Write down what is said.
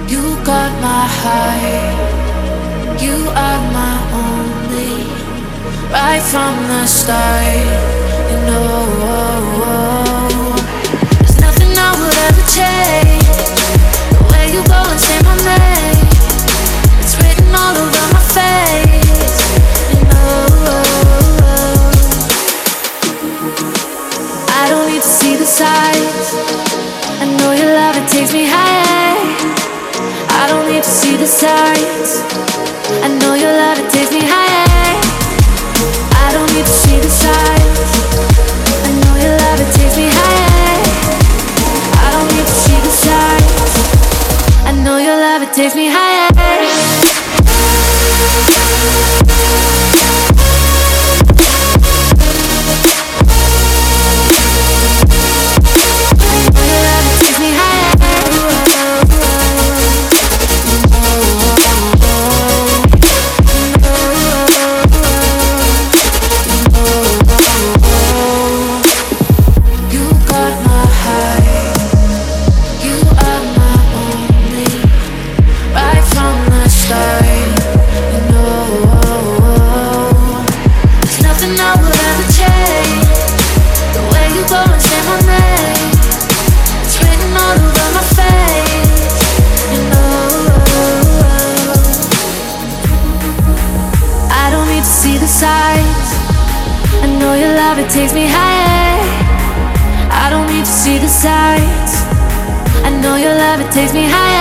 You got my heart. You are my only. Right from the start, you know. There's nothing I would ever change. The way you go and say my name, it's written all over my face, you know. I don't need to see the signs. I know your love, it takes me higher. I don't need to see the signs. I know your love, it takes me higher. I don't need to see the signs. I know your love, it takes me higher. I don't need to see the signs. I know your love, it takes me higher. It takes me higher. I don't need to see the signs. I know your love, it takes me higher.